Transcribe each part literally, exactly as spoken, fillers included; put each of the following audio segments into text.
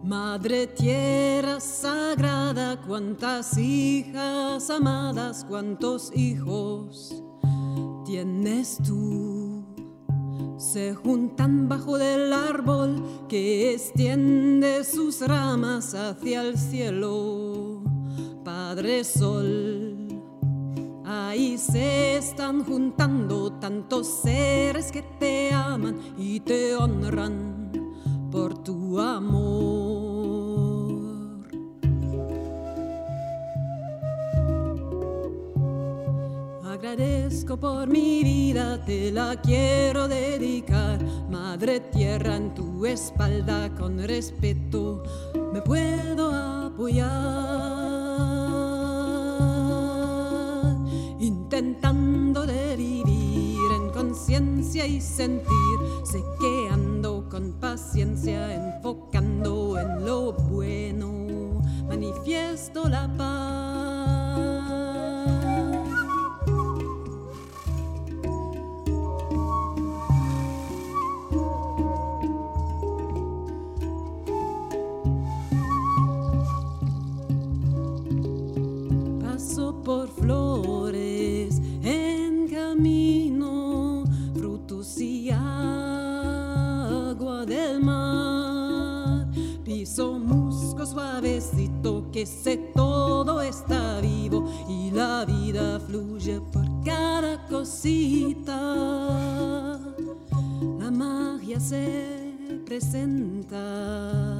Madre tierra sagrada, cuántas hijas amadas, cuántos hijos tienes tú. Se juntan bajo del árbol que extiende sus ramas hacia el cielo. Padre Sol, ahí se están juntando tantos seres que te aman y te honran por tu amor. Agradezco por mi vida, te la quiero dedicar. Madre tierra, en tu espalda con respeto me puedo apoyar. Intentando de vivir en conciencia y sentir, sé que ando con paciencia, enfocando en lo bueno, manifiesto la paz. Paso por flores en camino, frutos y agua del mar. Piso musgo suavecito, que sé todo está vivo y la vida fluye por cada cosita. La magia se presenta.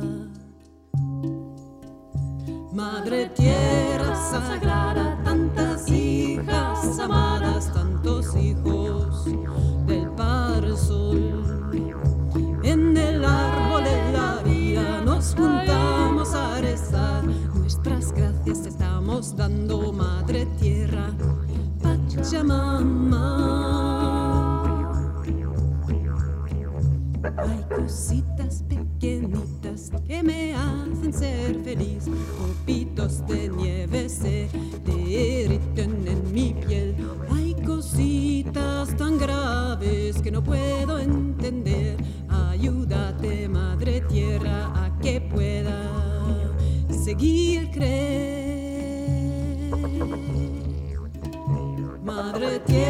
Madre tierra sagrada, tantas hijas amadas, tantos hijos del Padre Sol. En el árbol de la vida nos juntamos a rezar. Nuestras gracias estamos dando, Madre Tierra, Pachamama. Hay cositas pequeñitas que me hacen ser feliz. Copitos de nieve se derriten en mi piel. Hay cositas tan graves que no puedo entender. Ayúdate, Madre Tierra, a que pueda seguir creer. Madre Tierra.